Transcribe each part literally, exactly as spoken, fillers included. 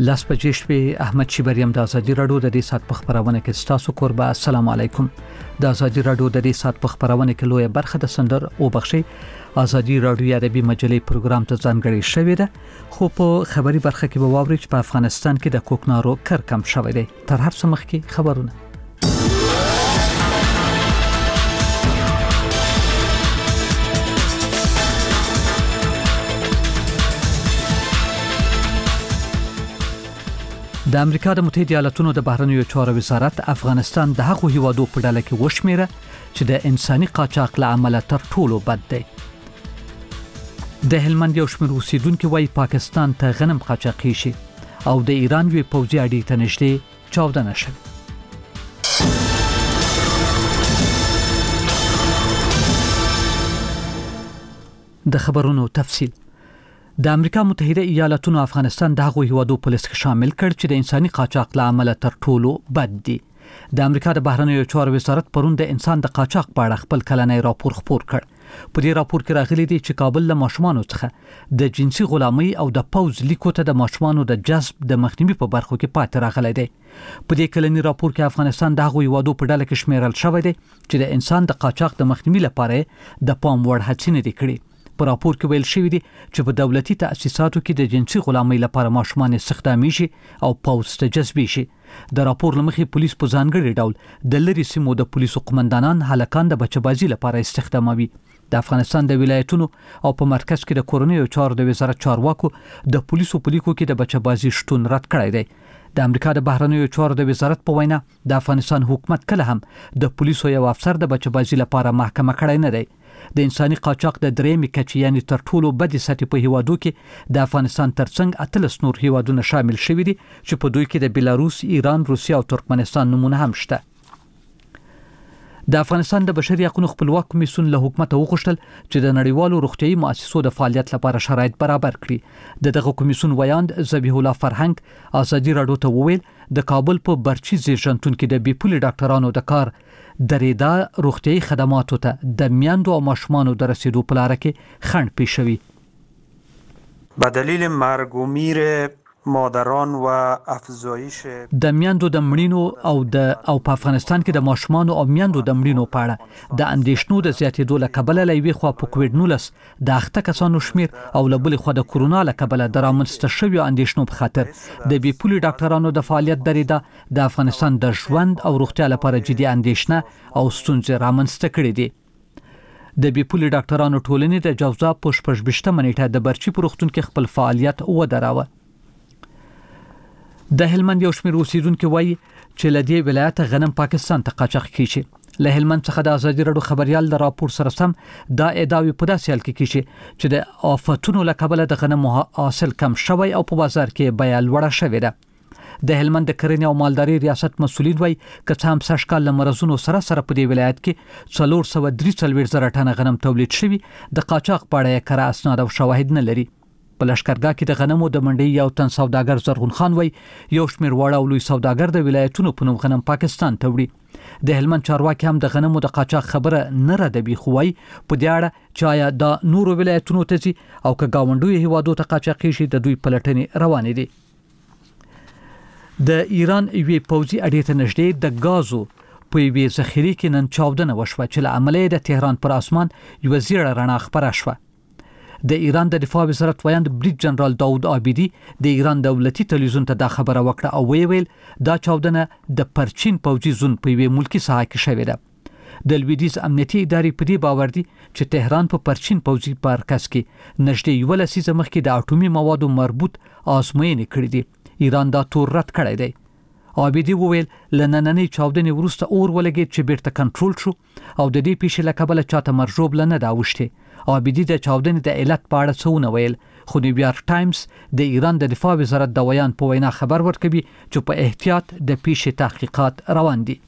لاس بجې شپې احمد شیبریم د ازادي راډیو د دې سات په خبرونه کې تاسو قربا السلام علیکم. د ازادي راډیو د دې سات په خبرونه کې لوی برخه د سندر او بخشي ازادي راډیو عربي مجلې پروګرام ته ځانګړی شوې ده، خو په خبري برخه کې به واوري چې په افغانستان کې د کوکنارو کر کم شوی دی. تر هر څه مخکې خبرونه. د امریکا د متحده ایالاتونو د بهرنیو چارو وزارت افغانستان د هغو هیوادو په ډله کې وشمیره چې د انساني قاچاق له امله تر ټولو بد دی. د هلمند یو شمېر اوسیدونکو وايي پاکستان ته غنم قاچاقي شي او د ایران یو پوځي اډې ته نږدې چاودنه شوه. د خبرونو تفصیل. د امریکا متحده ایالاتونو افغانستان د هغو هیوادو په لیست کې شامل کړ چې د انساني قاچاق له امله تر ټولو بد دي. د امریکا د بهرنیو چارو وزارت پرون د انسان د قاچاق په اړه خپل کلنی راپور خپور کړ. په دې راپور کې راغلي دي چې کابل له ماشومانو څخه د جنسي غلامۍ او د پوز لیکو ته د ماشومانو د جذب د مخنیوي په برخو کې پاتې راغلی دی. په دې کلنی راپور کې افغانستان د هغو هیوادو په ډله کې شمیرل شوی دی چې د انسان د قاچاق د مخنیوي لپاره د پام وړ هڅې نه دي کړې. په راپور کې ویل شوی دی چې په دولتي تأسیساتو کې د جنسي غلامۍ لپاره ماشومان استخدامي شي او پوز ته جذبي شي. د راپور لمخې پولیس په ځانګړي ډول د لری سیمو د پولیسو قومندانان هلکان د بچه‌بازي لپاره استخداموي. د افغانستان د ولایتونو او په مرکز کې د کورنیو چارو د وزارت چارواکو د پولیسو په لیکو کې د بچه‌بازي شتون رد کړی دی. د امریکا د بهرنیو چارو د وزارت په وینا د افغانستان حکومت کله هم د پولیسو یو افسر د بچه‌بازي لپاره محکمه کړی نه دی. د انساني قاچاق د درېمې کچې یعنی تر ټولو بدې سطحې په هیوادو کې د افغانستان ترڅنګ اتلس نور هیوادونه شامل شوي دي چې په دوی کې د بلاروس، ایران، روسیه او ترکمنستان نمونه هم شته. د افغانستان د بشري حقوقو خپلواک کمیسیون له حکومت وغوښتل چې د نړیوالو روغتیايي مؤسسو د فعالیت لپاره شرایط برابر کړي. د دغه کمیسیون ویاند ذبیح الله فرهنګ ازادي راډیو ته وویل د کابل په برچی زیرژنتون کې د بیپولي ډاکټرانو د کار درېدا روغتیايي خدماتو ته د میندو او ماشومانو د رسیدو په لار کې خنډ پیښ شوی. به دلیل مرگ و میر مادران و افزایش د میندو د مړینو او د او په افغانستان کې د ماشومانو او میندو د مړینو په اړه د اندېښنو د زیاتېدو له کبله له یوې خوا په کووډ نولس د اخته کسانو شمیر او له بلې خوا د کورونا له کبله د رامنځته شویو اندېښنو په خاطر د بیپولي ډاکټرانو د فعالیت درېدا د افغانستان د ژوند او روغتیا لپاره جدي اندېښنه او ستونزې رامنځته کړې دي. د بیپولي ډاکټرانو ټولنې د جوزا په شپږ ویشتمه نیټه د برچی په روغتون کې خپل فعالیت ودراوه. د هلمند یو شمېر اوسیدونکو وایي چې له دې ولایت غنم پاکستان ته قاچاق کیږي. له هلمند څخه د ازادي راډیو خبريال د راپور سره سم دا ادعاوې په داسې حال کې کیږي چې د آفتونو له کبله د غنمو حاصل کم شوی او په بازار کې بیه لوړه شوې ده. د هلمند د کرنې او مالداري ریاست مسؤلین وایي که څه هم سږ کال له مرزونو سره سره په دې ولایت کې څلور سوه درې څلوېښت زره ټنه غنم تولید شوي، د قاچاق په اړه یې کره اسناد او شواهد نه لري. په لشکرګاه کې د غنمو د منډۍ یو تن سوداګر زرغون خان وایي یو شمېر واړه او لوی سوداګر د ولایتونو په نوم غنم پاکستان ته وړي. د هلمند چارواکي هم د غنمو د قاچاق خبره نه ردوي، خو وایي په دې اړه چې آیا د نورو ولایتونو ته ځي او که ګاونډیو هیوادو ته قاچاقي شي د دوی پلټنې روانې دي. د ایران یوې پوځي اډې ته نږدې د ګازو په یوې ذخیرې کې نن چاودنه وشوه چې له امله د تهران پر اسمان یوه زیړه رڼا خپره شوه. د ایران د دفاع وزارت ویاند بریګ جنرال داود عابدي د ایران دولتي تلویزیون ته دا خبره وکړه او ویل دا چاودنه د پرچین پوځي زون په یوې ملکی ساحه کې شوې ده. د لویدیز امنیتي ادارې په دې باور دي چې تهران په پرچین پوځي مرکز کې نږدې یوه لسیزه مخکې د اټومي موادو مربوط آزموینې کړې دي. ایران دا تور رد کړی دی. عابدي وویل له نننۍ چاودنې وروسته اور ولګېد چې بیرته کنټرول شو او د دې پیښې له کبله چاته مرژوبله نه ده اوښتې. عابدي د چاودنې د علت په اړه څه ونه ویل، خو نیویارک ټایمز د ایران د دفاع وزارت د ویان په وینا خبر ورکوي چې په احتیاط د پیښې تحقیقات روان دي.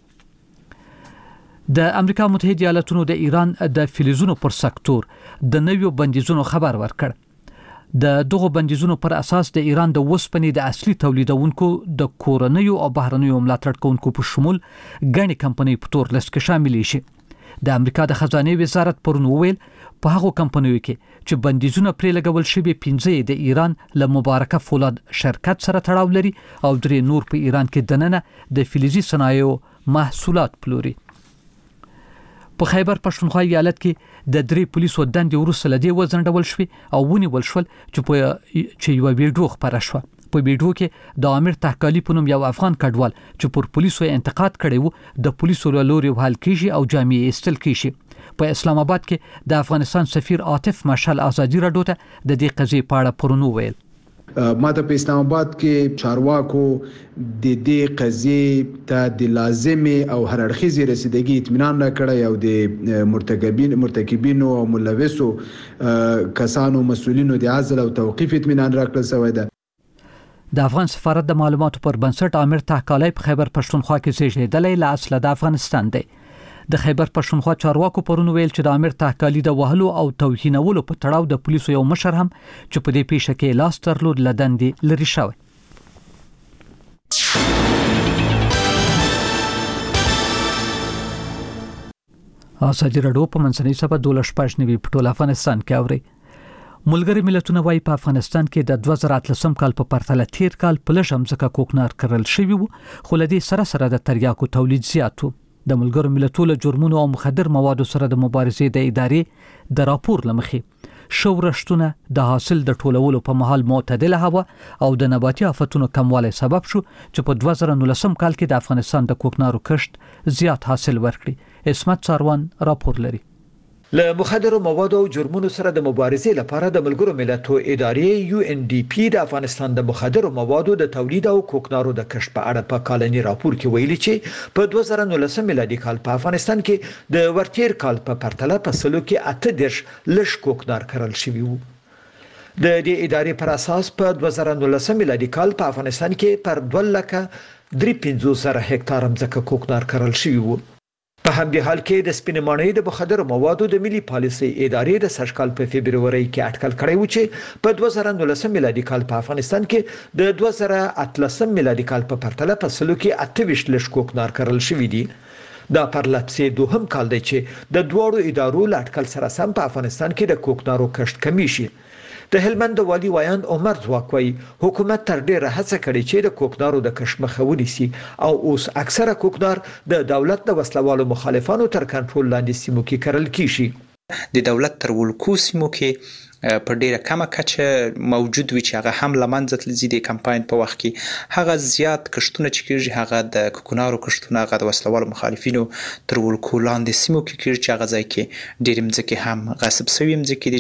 د امریکا متحده ایالاتونو د ایران د فلزونو پر سکتور د نویو بندیزونو خبر ورکړ. د دغه بندیزونو پر اساس د ایران د وسپنې د اصلي تولیدونکو د کورنیو او بهرنیو ملاتړ کوونکو په شمول غني کمپنۍ په تور لیست کې شامل شي. د امریکا د خزانه وزارت پرون وویل په هغو کمپنیو کې چې بندیزونه پرې لګول شوي پنځه د ایران له مبارکه فولاد شرکت سره تړاو لري او درې نور په ایران کې دننه د فلزي صنایعو محصولات پلوري. په خیبر پښتونخوا ایالت کې د درې پولیسو دندې وروسته له دې وځنډول شوې او ونیول شول چې په چې یو ویډیو خپره شوه. په ویډیو کې د عامر تحقالی په نوم یو افغان کډوال چې پر پولیسو انتقاد کړی وو د پولیسو له لوري وهل کیږي او جامې یې ایستل کیږي. په اسلام آباد کې د افغانستان سفیر عاطف مشعل ازادي راډیو ته د دې قضیې په اړه پرونو ویل. ما ته په اسلام آباد کې چارواکو د دې قضیې ته د لازمي او هر اړخیزي رسیدګي اطمینان راکړی او د مرتکبین مرتکبینو او ملوثو کسانو مسؤلینو د عزل او توقيف اطمینان راکړل شوی دی. د افغان سفارت د معلوماتو پر بنسټ عامر تحقالی په خیبر پښتونخوا کې زیږیدلی له اصله د افغانستان دی. د خیبر پښتونخوا چارواکو پرونو ویل چې د عامر تحقالی د وهلو او توهینولو په تړاو د پولیسو یو مشر هم چې په دې پیښه کې لاس درلود له دندې لرې شوی. ازادي راډیو په منځنۍ سبا دوه شپږ نوي په ټول افغانستان کې اوري. ملګری ملتونه وايي په افغانستان کې د دوه زره اتلسم کال په پرتله تیر کال په لږ ځمکه کوکنار کرل شوی وو خو له دې سره سره د تریاکو تولید زیات وو. د ملګرو ملتونو جرمونو او مخدر موادو سره د مبارزې د ادارې د راپور لمخې شو رشتونه د حاصل د ټولولو په محل معتدله هوا او د نباتي آفتونو کموالی سبب شو چې په دوه زره نولسم کال کې د افغانستان د کوکنارو کښت زیات حاصل ورکړي. اسمت ساروان راپور لري. له مخدرو موادو او جرمونو سره د مبارزې لپاره د ملګرو ملتونو ادارې یو ان ډي پی د افغانستان د مخدرو موادو د تولید او کوکنارو د کښت په اړه په کالني راپور کې ویلي چې په دوه زره نولسم میلادي کال په افغانستان کې د ورتیر کال په پرتله په سلو کې اته دیرش لږ کوکنار کرل شوی وو. د دې ادارې پر اساس په دوه زره نولسم میلادي کال په افغانستان کې پر دوه لکه درې پنځوس زره هکتار ځمکه کوکنار کرل شوی وو. په همدې حال کې د سپینمانۍ د مخدرو موادو د ملي پالیسي ادارې د سږکال په فبرवरी کې اټکل کړی و چې په دوه زره نولسم میلادي کال په افغانستان کې د دوه زره اتلسم میلادي کال په پرتله په سلو کې اته ویشت لږ کوکنار کرل شوی دی. دا پر لپسې دوهم کال دی چې د دوړو ادارو له اټکل سره سم په افغانستان کې د کوکنارو کښت کمی شي. د هلمند والی وایاند عمر ځواکوي حکومت تر ډیره هڅه کړې چې د کوکنارو د کښت مخه ونیسي او اوس اکثره کوکنار د دولت د وسلوالو مخالفانو تر کنټرول لاندې سیمو کې کرل کیږي. د دولت تر ولکو سیمو کې په ډیره کمه کچه موجود وي چې هغه هم لمنځه تلزي د کمپاین په وخت کې هغه زیات کښتونه چې کیږي هغه د کوکنارو کښتونه هغه د وسلوالو مخالفینو تر ولکو لاندې سیمو کې کیږي چې هغه ځای کې ډیر مځکې هم غصب شوی مځکې دي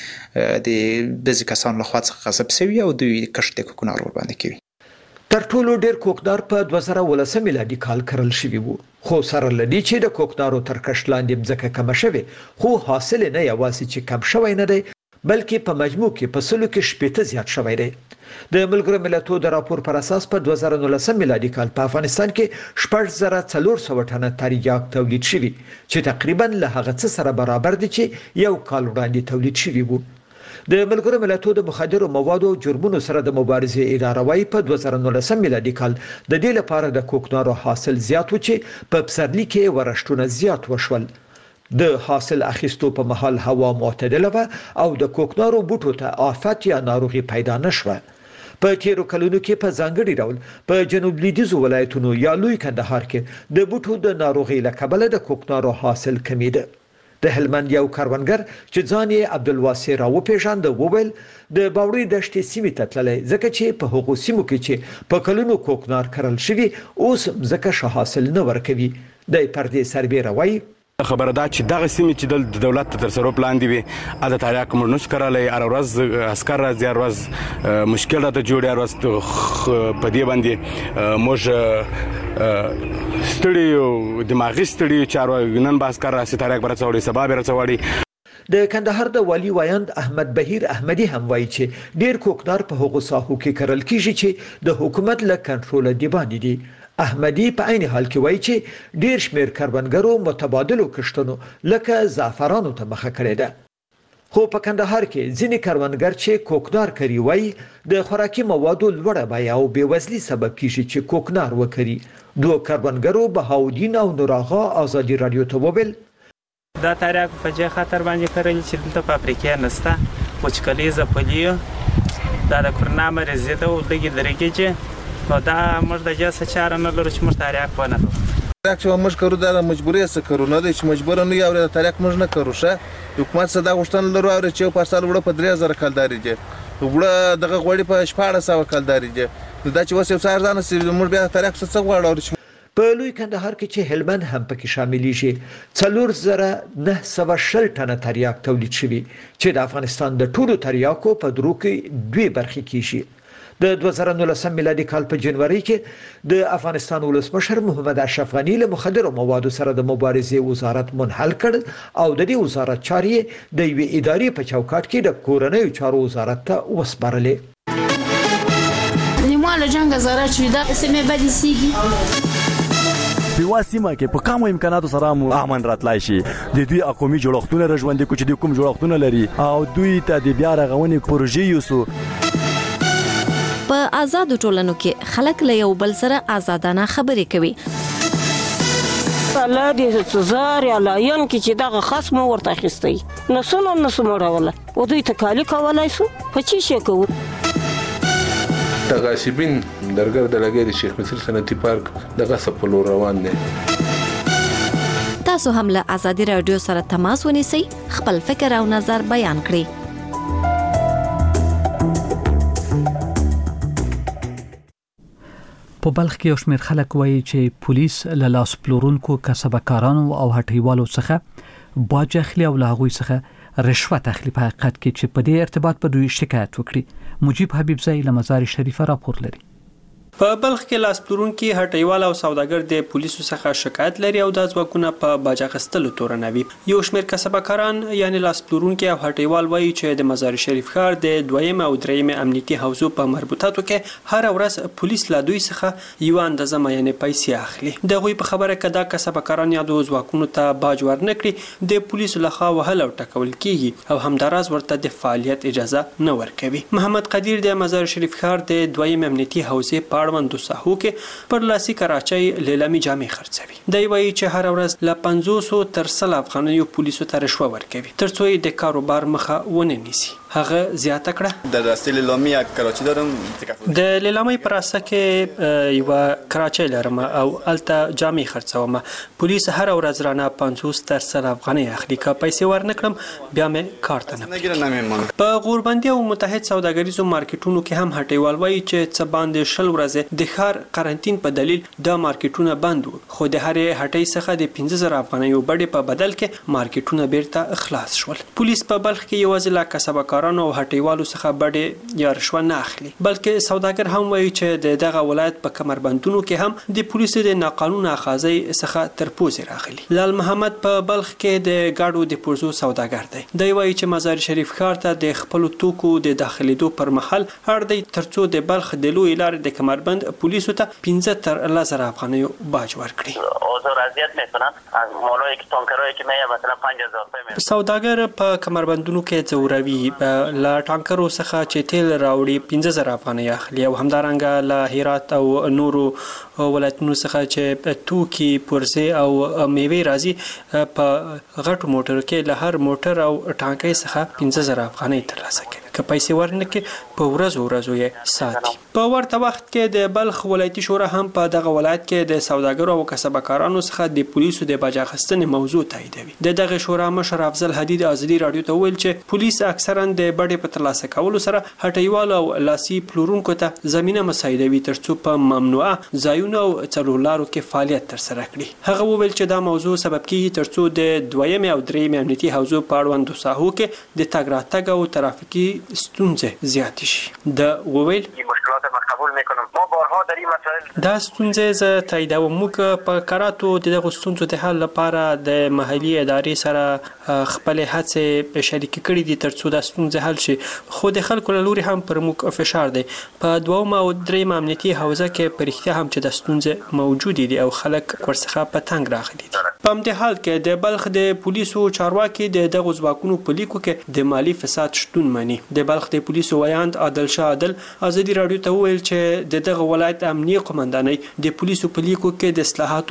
چې د بعضی کسانو لخوا څخه غصب شوی او دوی کښت د کوکنارو باندې کوي. تر ټولو ډیر کوکنار په دوه زره ولسم میلادي کال کرل شوی وو خو سره لدی چې د کوکنارو تر کښت لاندې مځکه کم شوی خو حاصل نه یوازې چې کم شوی نه دی بلکې په مجموع کې په سلو کې شپږ زیات شوی دی. د ملګرو ملتونو د راپور پر اساس په دوه زره نولسم میلادي کال په افغانستان کې شپږ زره څلور سوه ټنه تریاک تولید شوی چې تقریبا له هغه څه سره برابر دي چې یو کال وړاندې تولید شوی وو. د ملګرو ملتونو د مخدرو موادو او جرمونو سره د مبارزې اداره وايي په دوه زره نولسم میلادي کال د دې لپاره د کوکنارو حاصل زیات و چې په پسرلي کې ورشتونه زیات وشول. د حاصل اخیستو په محل هوا معتدله و او د کوکنارو بوټو ته آفت یا ناروغي پیدا نشوه. په تیرو کلونو کې په ځانګړي ډول په جنوب لویدیځو ولایتونو یا لوی کندهار کې د بوټو د ناروغي له کبله د کوکنارو حاصل کمیده. د هلمند یو کاروانګر چې ځان یې عبدالواسع راو پیژاند وویل د باوري دشتې سیمې ته تللی ځکه چې په هغو سیمو کې چې په کلونو کوکنار کرل شوي اوس ځکه ښه حاصل نه ورکوي. د پردې سربیره وایي خبره ده چې دغه سیمې چې د دولت تر تصرف لاندې وي د تریاک مړنوس کړلی هر ورځ عسکر راځي هر ورځ مشکل راته جوړي هر ورځ په دې باندې موږ ستړي یو دماغي ستړي چې نن به عسکر راسي تریاک به راڅوړي سبا به راڅوړي. د کندهار د والی وایاند احمد بهیر احمدي هم وایي چې ډیر کوکنار په هغو ساحو کې کرل کیږي چې د حکومت له کنټروله دی باندې دي. احمدي په عین حال کې وایي چې ډیر شمیر کروندګرو متبادلو کښتونو لکه زعفرانو ته مخه کړې ده. خو په کندهار کې ځینې کروندګر چې کوکنار کوي وایي د خوراکي موادو لوړه بیه او بېوزلي سبب کیږي چې کوکنار وکړي. دوه کروندګرو بهاودین او نوراغا ازادي رادیو ته وویل دا تاریخ په دې خاطر باندې کړل چې دلته په افریقا نسته وچکالي زپلیو دا د کرونا مرض ته ولګي درګه نو دا موږ د جاسه چاره نه لرو چې موږ تاریخ ونه تاریخ چې موږ کړو دا مجبوري څه کړو نه چې مجبور نه یو تاریخ موږ نه کړو شه حکومت صدا غشتن لرو او چې په سال وړه په درې هزار کالداري دي وړه دغه غوړي په شپږ سوه کالداري دي دا چې وسه سار ځان سي موږ بیا تاریخ څه غواړو. په لوی کندهار کې چې هلمند هم پکې شاملې شي څلور زره نه سوه شل ټنه تریاک تولید شوي چې د افغانستان د ټولو تریاکو په درو کې دوی برخې کې شي. د دوه زره نولسم میلادي کال په جنوري کې د افغانستان ولسمشر محمد اشرف غني له مخدرو موادو سره د مبارزې وزارت منحل کړ او د دې وزارت چارې د یوې ادارې په چوکاټ کې د کورنیو چارو وزارت ته وسپارلې. نیمه له جنګ زاره چې دا سیمه بدې سیږي په واسمه کې په کومو امکاناتو سره مو امن راتلای شي د دوی اقومي جوړښتونه رژوندې کو چې د کوم جوړښتونه لري او دوی ته د بیا رغونې پروژې یوسو. په آزادو ټولنو کې خلک له یو بل سره آزادانه خبرې کوي. الله دې څزار یا لاین کې چې دغه خصم ورته اخیستی نو څنګه نو سموروله او دوی ته کالی کولای سو په چی شي کوو. د غاصبین درګر د لګي د شیخ مصر صنعتي پارک د غصب په لور روان دي. تاسو هم له آزادي رادیو سره تماس ونیسئ خپل فکر او نظر بیان کړئ. په بلخ کې یو شمېر خلک وایي چې پولیس له لاس پلورونکو کسبکارانو او هټیوالو څخه باج اخلي او له هغوی څخه رشوت اخلي په حقیقت کې چې په دې ارتباط په دوی شکایت وکړي. مجيب حبیب زئی له مزار شریفه راپور لري. په بلخ کې لاس پلورونکي هټیوال او سوداګر د پولیسو څخه شکایت لري او د ځواکونو په باج اخیستلو تورنوي. یو شمېر کسبکاران یعنی لاس پلورونکي او هټیوال وایي چې د مزار شریف ښار د دویم او دریم امنیتي حوزو په مربوطاتو کې هر ورځ پولیس له دوی څخه یو اندازه معینه پیسې اخلي. دغوی په خبره کې دا کسبکاران یا د ځواکونو ته باج ورنکړي د پولیسو لخوا وهل او ټکول کیږي او همداراز ورته د فعالیت اجازه نه ورکوي. محمد قدیر د مزار شریف ښار د دویم امنیتي حوزې په اړوند ساحو کې پر لاسي کراچۍ لیلامي جامې خرڅوي. دی وایي چې هر ورځ له پنځوس تر سل افغانیو پولیسو ته رشوه ورکوي ترڅو یې د کاروبار مخه ونه نیسي. هغه زیاته کړه د راستي لیلامي کراچۍ درم د لیلامي پر اساس کې یو کراچۍ لرم او الته جامې خرڅوم. پولیس هر ورځ رانه پنځوس تر سل افغانۍ اخلي. که پیسې ورنکړم بیا مې کار ته نه. په غوربندي او متحد سوداګریزو مارکیټونو کې هم هټیوال وایي چې څه باندې شل ورځې د ښار قرنټین په دلیل د مارکیټونه بند وو خو د هرې هټۍ څخه د پنځه زره افغانیو بډې په بدل کې مارکیټونه بیرته خلاص شول. پولیس په بلخ کې یوازې لا کسبکارانو او هټیوالو څخه بډې یا رشوه نه اخلي بلکې سوداګر هم وایي چې دغه ولایت په کمربندونو کې هم د پولیسو د ناقانونه اخاذي څخه تر پوزې راغلي. لال محمد په بلخ کې د گاډو د پرزو سوداګر دی. دی وایي چې مزار شریف ښار ته د خپل توکو د داخليدو پر مهال اړ دی ترڅو د بلخ د لوی لارې د کمربند پولیسو ته پنځه تر لس زره افغانیو باج ورکړي. اوزار اذیت میکنن از مالایی که تانکرایی که میاد مثلا پنج هزار روپیه. سوداګر په کمربندونو کې ځوروي لا ټانکرو څخه چې تیل راوړي پنځه زره افغانۍ اخلي او همدارنګه له هرات او نورو ولایتونو څخه چې توکي پرزې او میوې راځي په غټو موټر کې له هر موټر او ټانکۍ څخه پنځه زره افغانۍ ترلاسه کوي. که پیسې ورنکړي په ورځو ورځو یې ساتي. په ورته وخت کې د بلخ ولایتي شورا هم په دغه ولایت کې د سوداګرو او کسبکارانو څخه د پولیسو د باج اخیستنې موضوع تاییدوي. د دغه شورا مشر افضل حدید ازادي رادیو ته ویل چې پولیس اکثرا د بډې په ترلاسه کولو سره هټیوالو او لاسي پلورونکو ته زمينه مساعدوي ترڅو په ممنوعه ځایونو او څلورلارو کې فعالیت ترسره کړي. هغه وویل چې دا موضوع سبب کیږي ترڅو د دویم او دریم امنیتي حوزو په اړوند ساحو کې د تګ راتګ او ترافیکي ستونزې زیاتې شي. د وویل دا ستونزې ز تاییدوم موږ په کاراتو دغه ستونزو د حل لپاره د محلي ادارې سره خپل هڅې شریک کړې دي ترڅو دا ستونزې حل شي خو د خلکو له لوري هم پر موږ فشار دی. په دوم او دریم امنیتي حوزه کې په رښتیا هم چې د ستونزې موجود دي او خلک ورڅخه په تنګ راغلي دي. په همدې حال کې د بلخ د پولیسو چارواکي د دغه ځواکونو په لیکو کې د مالی فساد شتون مني. د بلخ د پولیسو ویاند عادل شاه عادل ازادي رادیو ته ویل چې د دغه ولایت امنیه قومندانۍ د پولیسو په لیکو کې د اصلاحات